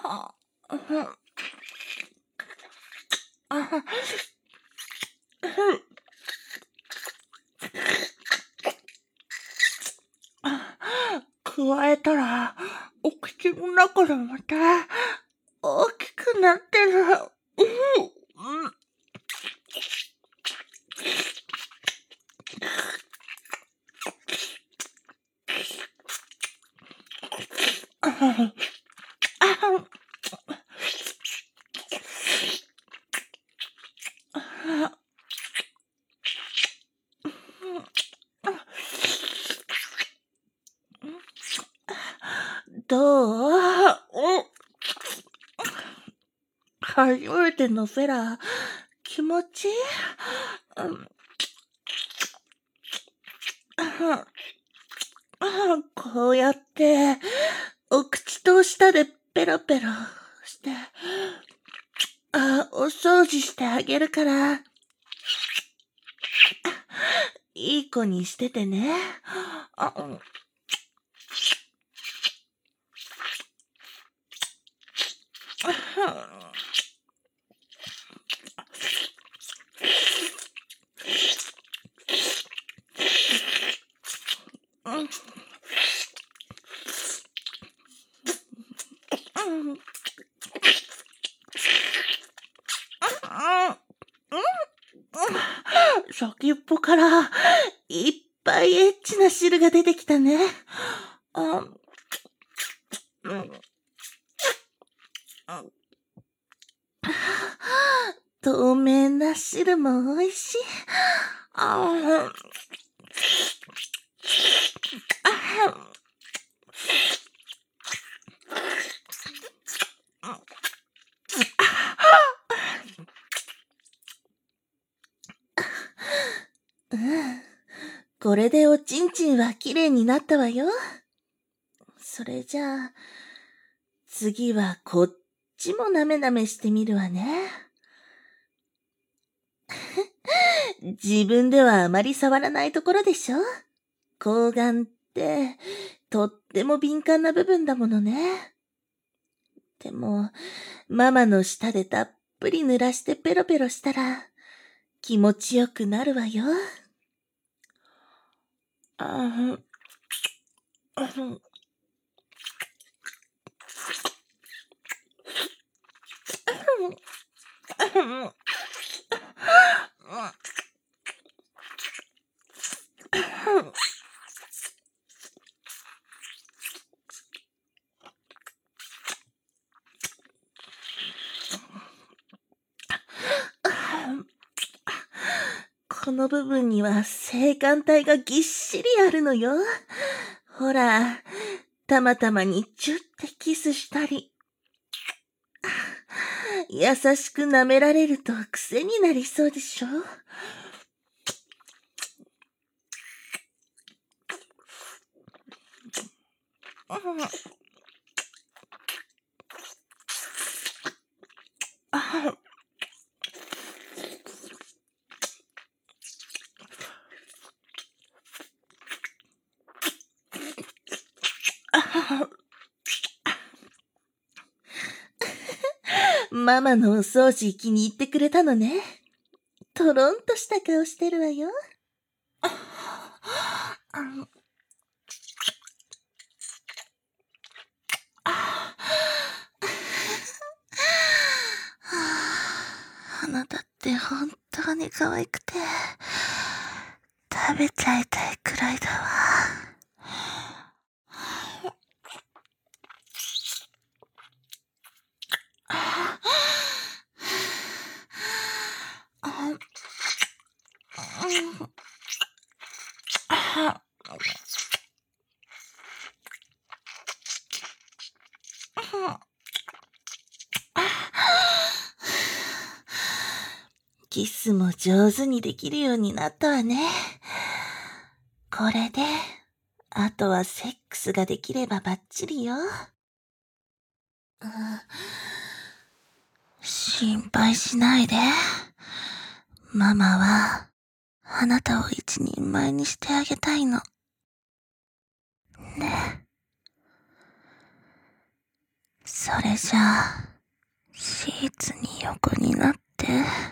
加えたら、お口の中でまた大きくなってる。どう？初めてのフェラ、気持ちいい？こうやって、お口と舌でペロペロして、お掃除してあげるから、いい子にしててね。先っぽからいっぱいエッチな汁が出てきたね。透明な汁も美味しい。これでおちんちんはきれいになったわよ。それじゃあ、次はこっちもなめなめしてみるわね。自分ではあまり触らないところでしょ？睾丸って、とっても敏感な部分だものね。でも、ママの舌でたっぷり濡らしてペロペロしたら、気持ちよくなるわよ。この部分には性感帯がぎっしりあるのよ。ほら、たまたまにチュってキスしたり。優しく舐められると癖になりそうでしょ？ママのお掃除気に入ってくれたのね。とろんとした顔してるわよ。あなたって本当に可愛くて、食べちゃいたいくらいだわ。キスも上手にできるようになったわね。これで、あとはセックスができればバッチリよ。心配しないで。ママは、あなたを一人前にしてあげたいの。ね。 それじゃあ、シーツに横になって。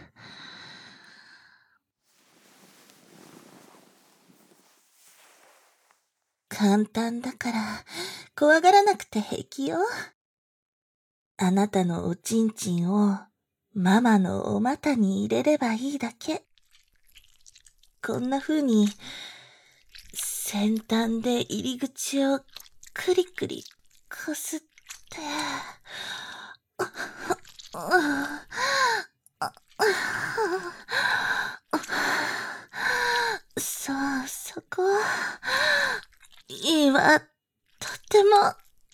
簡単だから、怖がらなくて平気よ。あなたのおちんちんを、ママのお股に入れればいいだけ。こんな風に、先端で入り口をクリクリこすって、そう、そこ。いいわ、とっても。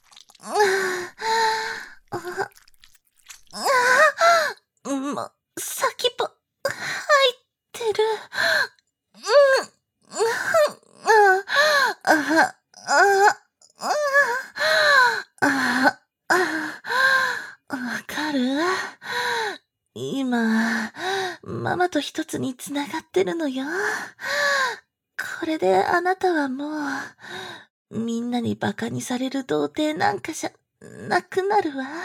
もう、先っぽ、入ってる。わかる？今、ママと一つにつながってるのよ。これであなたはもう、みんなにバカにされる童貞なんかじゃなくなるわ。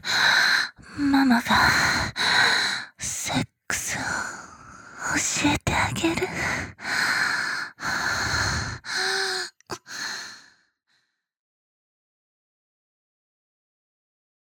ママが、セックスを教えて